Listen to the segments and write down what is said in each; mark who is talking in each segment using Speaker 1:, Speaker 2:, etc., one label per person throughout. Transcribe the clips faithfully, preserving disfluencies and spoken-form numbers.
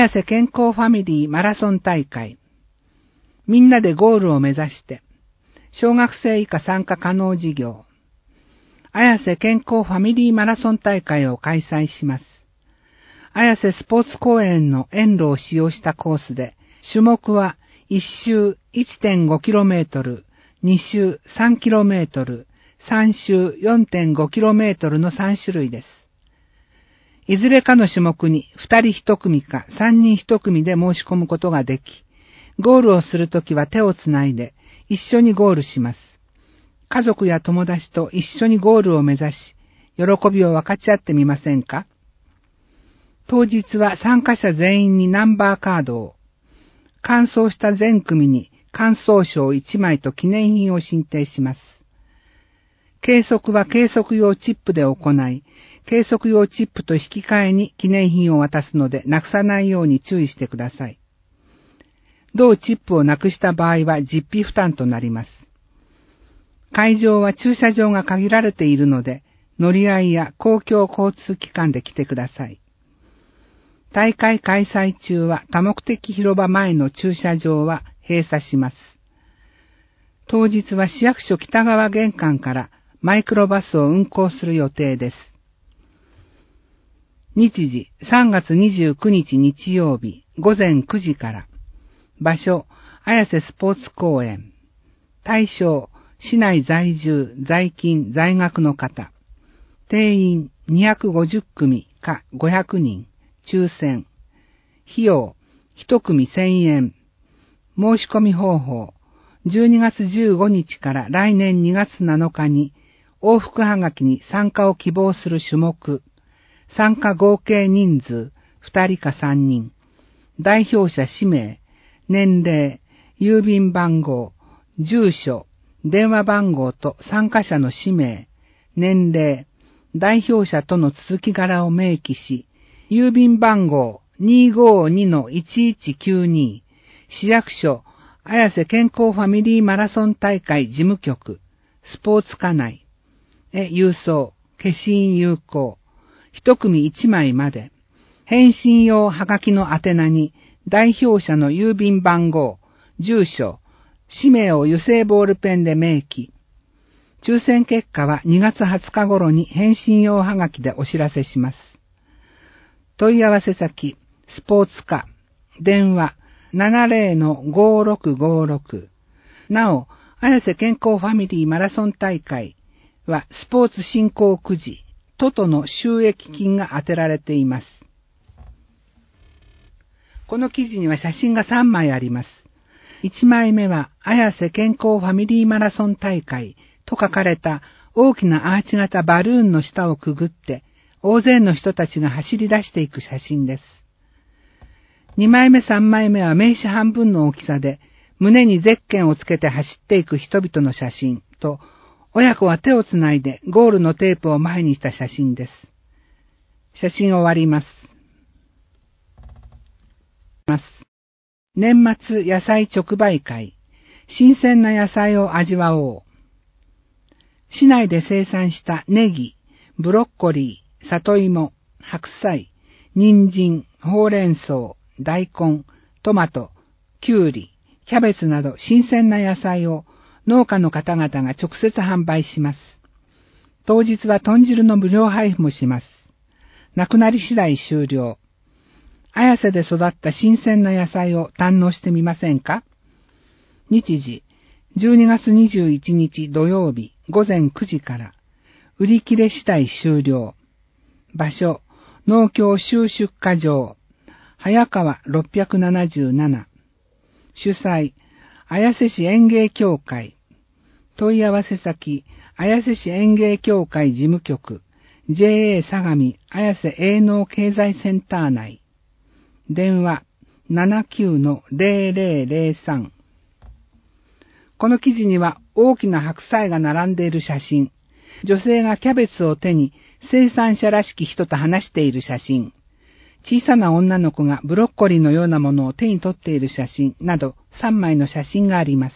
Speaker 1: 綾瀬健康ファミリーマラソン大会。みんなでゴールを目指して。小学生以下参加可能事業。綾瀬健康ファミリーマラソン大会を開催します。綾瀬スポーツ公園の園路を使用したコースで、種目はいち周 いってんごキロメートル、に周 さんキロメートル、さん周 よんてんごキロメートルのさん種類です。いずれかの種目にふたりひと組かさんにんひと組で申し込むことができ、ゴールをするときは手をつないで一緒にゴールします。家族や友達と一緒にゴールを目指し、喜びを分かち合ってみませんか？当日は参加者全員にナンバーカードを、完走した全組に完走証いちまいと記念品を進呈します。計測は計測用チップで行い、計測用チップと引き換えに記念品を渡すのでなくさないように注意してください。同チップをなくした場合は実費負担となります。会場は駐車場が限られているので、乗り合いや公共交通機関で来てください。大会開催中は多目的広場前の駐車場は閉鎖します。当日は市役所北側玄関からマイクロバスを運行する予定です。日時さんがつにじゅうくにち日曜日ごぜんくじから。場所綾瀬スポーツ公園。対象市内在住、在勤、在学の方。定員にひゃくごじゅっくみかごひゃくにん。抽選。費用いち組せんえん。申し込み方法。じゅうにがつじゅうごにちから来年にがつなのかに往復はがきに参加を希望する種目。参加合計人数ふたりかさんにん。代表者氏名、年齢、郵便番号、住所、電話番号と参加者の氏名、年齢、代表者との続き柄を明記し、郵便番号 にーごーにのいちいちきゅうに、市役所綾瀬健康ファミリーマラソン大会事務局、スポーツ課内へ郵送、消印有効、一組いちまいまで、返信用はがきの宛名に代表者の郵便番号、住所、氏名を油性ボールペンで明記。抽選結果はにがつはつか頃に返信用はがきでお知らせします。問い合わせ先、スポーツ課、電話 ななぜろのごーろくごーろく。なお、綾瀬健康ファミリーマラソン大会はスポーツ振興くじ、都との収益金が充てられています。この記事には写真がさんまいあります。いちまいめは綾瀬健康ファミリーマラソン大会と書かれた大きなアーチ型バルーンの下をくぐって大勢の人たちが走り出していく写真です。にまいめさんまいめは名刺半分の大きさで胸にゼッケンをつけて走っていく人々の写真と親子は手をつないでゴールのテープを前にした写真です。写真終わります。年末野菜直売会。新鮮な野菜を味わおう。市内で生産したネギ、ブロッコリー、里芋、白菜、人参、ほうれん草、大根、トマト、きゅうり、キャベツなど新鮮な野菜を農家の方々が直接販売します。当日は豚汁の無料配布もします。なくなり次第終了。綾瀬で育った新鮮な野菜を堪能してみませんか？日時、じゅうにがつにじゅういちにち土曜日ごぜんくじから。売り切れ次第終了。場所、農協収出荷場、早川ろっぴゃくななじゅうなな。主催、綾瀬市園芸協会。問い合わせ先、綾瀬市園芸協会事務局、ジェーエー 相模綾瀬営農経済センター内。電話 ななきゅうのぜろぜろぜろさん。この記事には大きな白菜が並んでいる写真、女性がキャベツを手に生産者らしき人と話している写真、小さな女の子がブロッコリーのようなものを手に取っている写真などさんまいの写真があります。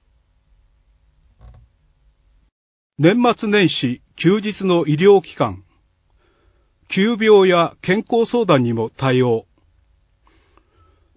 Speaker 2: 年末年始休日の医療機関、急病や健康相談にも対応。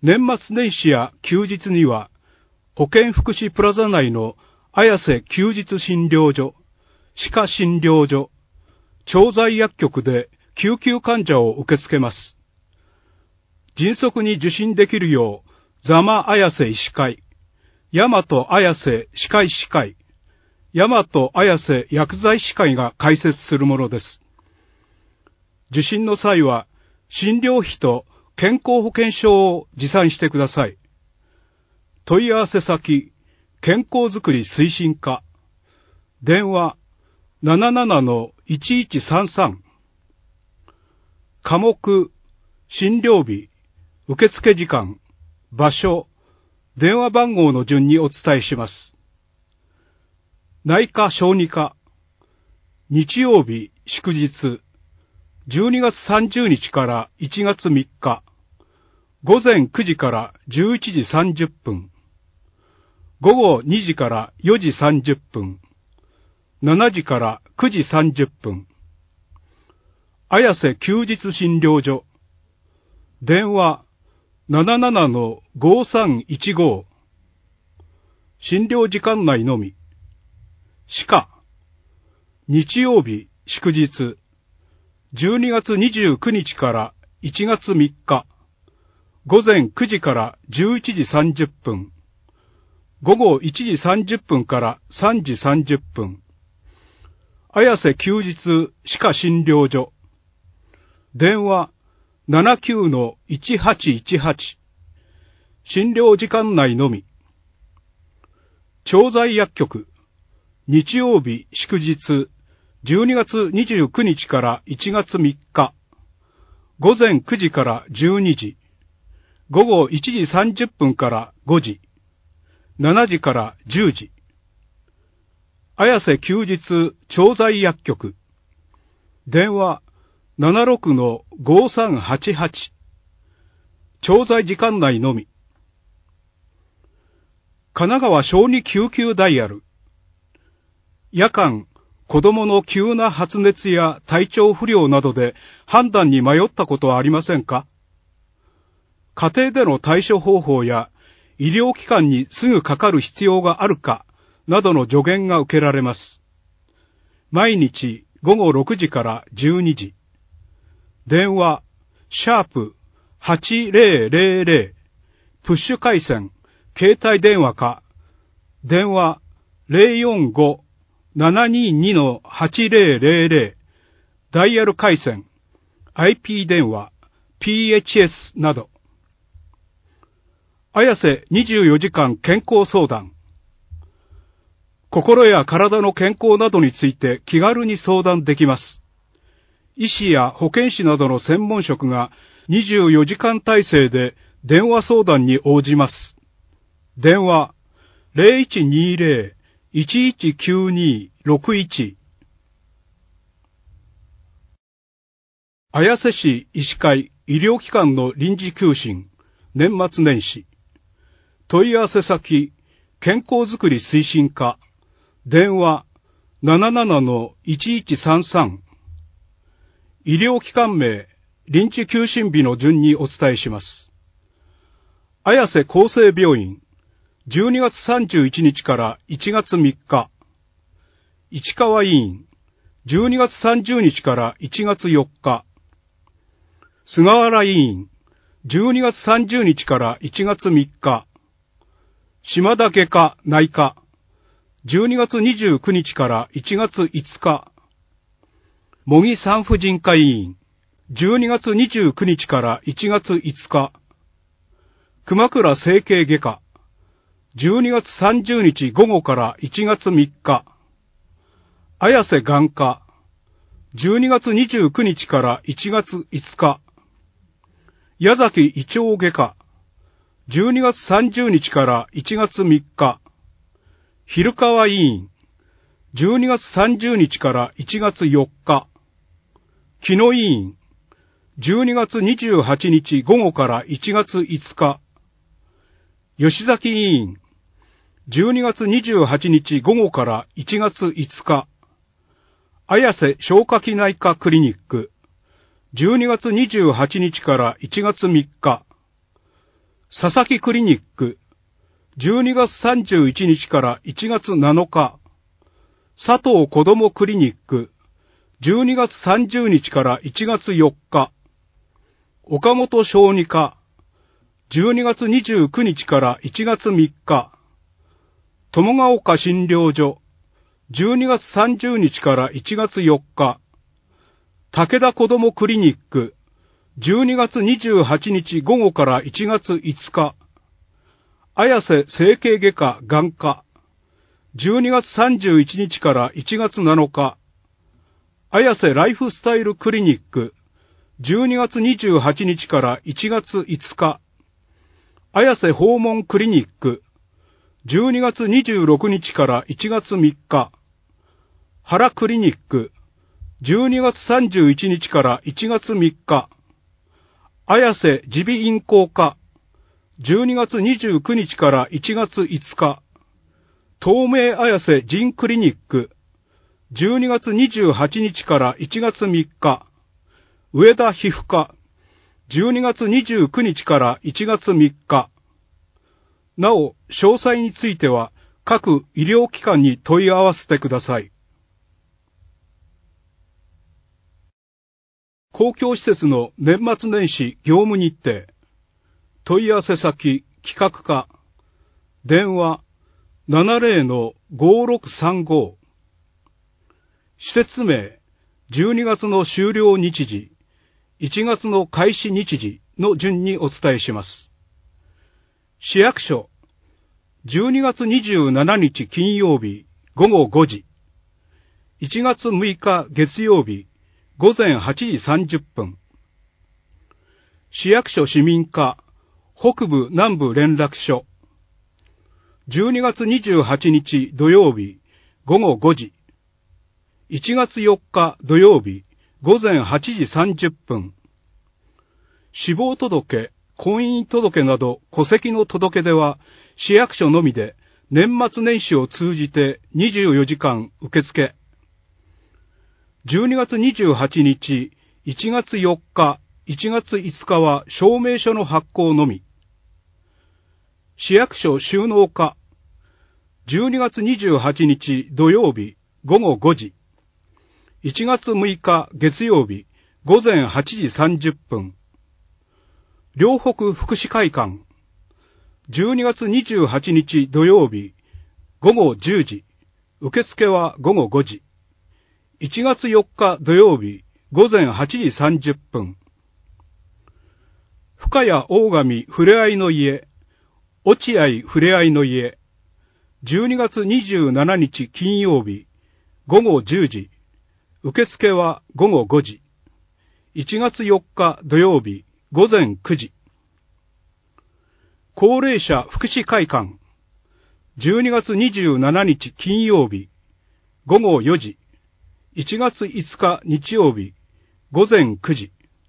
Speaker 2: 年末年始や休日には、保健福祉プラザ内の綾瀬休日診療所、歯科診療所、調剤薬局で救急患者を受け付けます。迅速に受診できるよう、座間綾瀬医師会、大和綾瀬歯科医師会、大和綾瀬薬剤師会が開設するものです。受診の際は、診療費と健康保険証を持参してください。問い合わせ先、健康づくり推進課、電話 ななななのいちいちさんさん、科目、診療日、受付時間、場所、電話番号の順にお伝えします。内科小児科、日曜日、祝日、じゅうにがつさんじゅうにちからいちがつみっか、ごぜんくじからじゅういちじさんじゅっぷん、ごごにじからよじさんじゅっぷん、しちじからくじさんじゅっぷん、綾瀬休日診療所、電話 ななななのごさんいちご、診療時間内のみ、歯科、日曜日、祝日、じゅうにがつにじゅうくにちからいちがつみっか、ごぜんくじからじゅういちじさんじゅっぷん、ごごいちじさんじゅっぷんからさんじさんじゅっぷん、綾瀬休日歯科診療所、電話 ななきゅうのいちはちいちはち、診療時間内のみ、調剤薬局、日曜日祝日、じゅうにがつにじゅうくにちからいちがつみっか、ごぜんくじからじゅうにじ、ごごいちじさんじゅっぷんからごじ、しちじからじゅうじ、綾瀬休日調剤薬局、電話 ななろくのごさんはちはち、調剤時間内のみ、神奈川小児救急ダイヤル、夜間、子供の急な発熱や体調不良などで判断に迷ったことはありませんか？家庭での対処方法や医療機関にすぐかかる必要があるかなどの助言が受けられます。毎日ごごろくじからじゅうにじ。電話、シャープはちぜろぜろぜろ、プッシュ回線、携帯電話か、電話ゼロよんご ななににのはちぜろぜろぜろ、ダイヤル回線、アイピー 電話、ピーエイチエス など。綾瀬にじゅうよじかん健康相談。心や体の健康などについて気軽に相談できます。医師や保健師などの専門職がにじゅうよじかん体制で電話相談に応じます。電話ゼロいちにゼロ いちいちきゅうに ろくいち。綾瀬市医師会医療機関の臨時休診、年末年始。問い合わせ先、健康づくり推進課、電話 ななななのいちいちさんさん。医療機関名、臨時休診日の順にお伝えします。綾瀬厚生病院、じゅうにがつさんじゅういちにちからいちがつみっか。市川医院、じゅうにがつさんじゅうにちからいちがつよっか。菅原医院、じゅうにがつさんじゅうにちからいちがつみっか。島田外科内科、じゅうにがつにじゅうくにちからいちがついつか。茂木産婦人科医院、じゅうにがつにじゅうくにちからいちがついつか。熊倉整形外科、じゅうにがつさんじゅうにち午後からいちがつみっか。綾瀬眼科、じゅうにがつにじゅうくにちからいちがついつか。矢崎胃腸外科、じゅうにがつさんじゅうにちからいちがつみっか。昼川医院、じゅうにがつさんじゅうにちからいちがつよっか。木野医院、じゅうにがつにじゅうはちにち午後からいちがついつか。吉崎医院、じゅうにがつにじゅうはちにち午後からいちがついつか。綾瀬消化器内科クリニック、じゅうにがつにじゅうはちにちからいちがつみっか。 佐々木クリニック、じゅうにがつさんじゅういちにちからいちがつなのか、佐藤子どもクリニック、じゅうにがつさんじゅうにちからいちがつよっか、岡本小児科、じゅうにがつにじゅうくにちからいちがつみっか、友ヶ丘診療所、じゅうにがつさんじゅうにちからいちがつよっか、武田子どもクリニック、じゅうにがつにじゅうはちにちごごからいちがついつか、綾瀬整形外科眼科、じゅうにがつさんじゅういちにちからいちがつなのか、綾瀬ライフスタイルクリニック、じゅうにがつにじゅうはちにちからいちがついつか、綾瀬訪問クリニック、じゅうにがつにじゅうろくにちからいちがつみっか、原クリニック、じゅうにがつさんじゅういちにちからいちがつみっか、綾瀬耳鼻咽喉科、じゅうにがつにじゅうくにちからいちがついつか、東名綾瀬腎クリニック、じゅうにがつにじゅうはちにちからいちがつみっか、上田皮膚科、じゅうにがつにじゅうくにちからいちがつみっか。なお、詳細については各医療機関に問い合わせてください。公共施設の年末年始業務日程、問い合わせ先企画課、電話 ななぜろのごろくさんご、施設名、じゅうにがつの終了日時、いちがつの開始日時の順にお伝えします。市役所、じゅうにがつにじゅうしちにち金曜日ごごごじ、いちがつむいか月曜日ごぜんはちじさんじゅっぷん、市役所市民課北部南部連絡所、じゅうにがつにじゅうはちにち土曜日ごごごじ、いちがつよっか土曜日ごぜんはちじさんじゅっぷん、死亡届、婚姻届など戸籍の届け出は市役所のみで年末年始を通じてにじゅうよじかん受付。じゅうにがつにじゅうはちにち、いちがつよっか、いちがついつかは証明書の発行のみ。市役所収納課、じゅうにがつにじゅうはちにち土曜日ごごごじ、いちがつむいか月曜日ごぜんはちじさんじゅっぷん、両北福祉会館、じゅうにがつにじゅうはちにち土曜日ごごじゅうじ、受付はごごごじ、いちがつよっか土曜日ごぜんはちじさんじゅっぷん、深谷大神ふれあいの家、落合ふれあいの家、じゅうにがつにじゅうしちにち金曜日ごごじゅうじ、受付はごごごじ、いちがつよっか土曜日ごぜんくじ、高齢者福祉会館、じゅうにがつにじゅうしちにち金曜日ごごよじ、いちがついつか日曜日ごぜんくじ、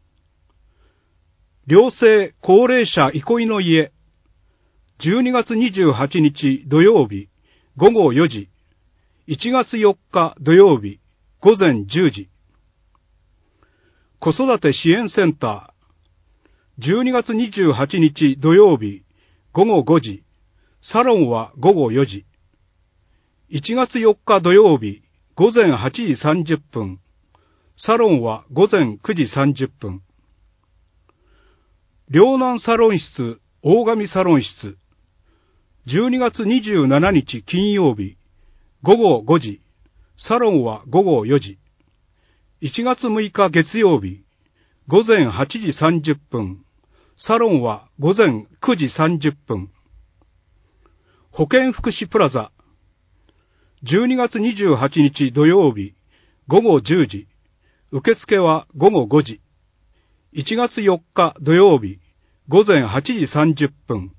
Speaker 2: 寮生高齢者憩いの家、じゅうにがつにじゅうはちにち土曜日ごごよじ、いちがつよっか土曜日ごぜんじゅうじ、子育て支援センター、じゅうにがつにじゅうはちにち土曜日ごごごじ、サロンはごごよじ、いちがつよっか土曜日ごぜんはちじさんじゅっぷん、サロンはごぜんくじさんじゅっぷん、両南サロン室、大神サロン室、じゅうにがつにじゅうしちにち金曜日ごごごじ、サロンはごごよじ、いちがつむいか月曜日ごぜんはちじさんじゅっぷん、サロンはごぜんくじさんじゅっぷん、保健福祉プラザ、じゅうにがつにじゅうはちにち土曜日ごごじゅうじ、受付はごごごじ、いちがつよっか土曜日ごぜんはちじさんじゅっぷん、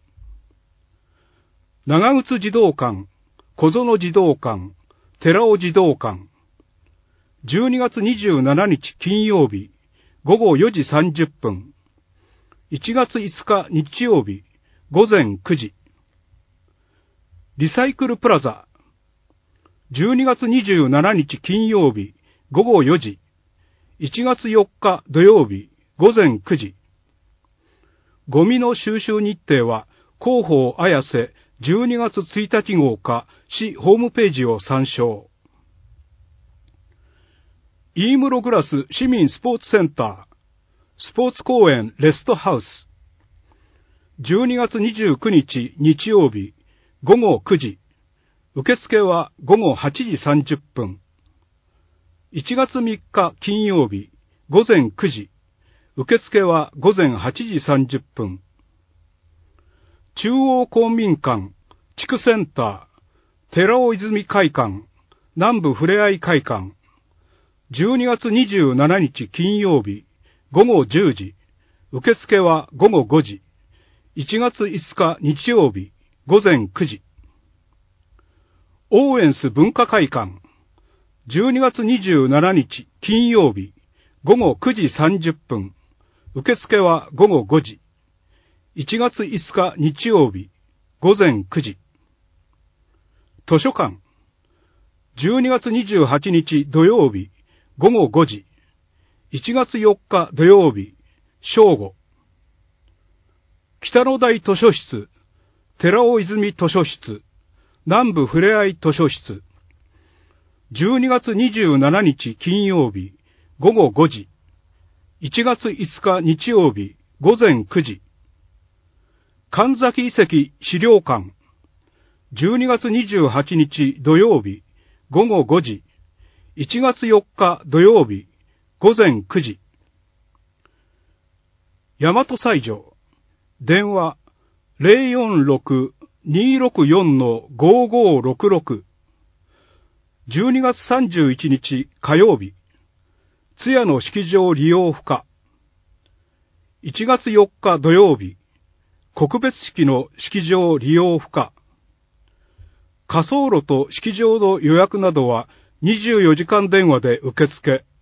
Speaker 2: 長靴児童館、小園児童館、寺尾児童館、じゅうにがつにじゅうしちにち金曜日ごごよじさんじゅっぷん、いちがついつか日曜日ごぜんくじ、リサイクルプラザ、じゅうにがつにじゅうしちにち金曜日ごごよじ、いちがつよっか土曜日ごぜんくじ、 ゴミの収集日程は、広報綾瀬じゅうにがつついたち号か、市ホームページを参照。飯室グラス市民スポーツセンター、スポーツ公園レストハウス。じゅうにがつにじゅうくにち日曜日、ごごくじ。受付はごごはちじさんじゅっぷん。いちがつみっか金曜日、ごぜんくじ。受付はごぜんはちじさんじゅっぷん。中央公民館、地区センター、寺尾泉会館、南部ふれあい会館。じゅうにがつにじゅうしちにち金曜日、ごごじゅうじ。受付はごごごじ。いちがついつか日曜日、ごぜんくじ。オーエンス文化会館。じゅうにがつにじゅうしちにち金曜日、ごごくじさんじゅっぷん。受付はごごごじ。いちがついつか日曜日、ごぜんくじ。図書館。じゅうにがつにじゅうはちにち土曜日、ごごごじ。いちがつよっか土曜日、正午。北野台図書室、寺尾泉図書室、南部ふれあい図書室。じゅうにがつにじゅうしちにち金曜日、ごごごじ。いちがついつか日曜日、ごぜんくじ。神崎遺跡資料館。じゅうにがつにじゅうはちにち土曜日、ごごごじ。いちがつよっか土曜日、ごぜんくじ。大和西条。電話 ゼロよんろく にーろくよん ごーごーろくろく。じゅうにがつさんじゅういちにち火曜日、津屋の式場利用不可。いちがつよっか土曜日、告別式の式場利用不可。火葬炉と式場の予約などはにじゅうよじかん電話で受付。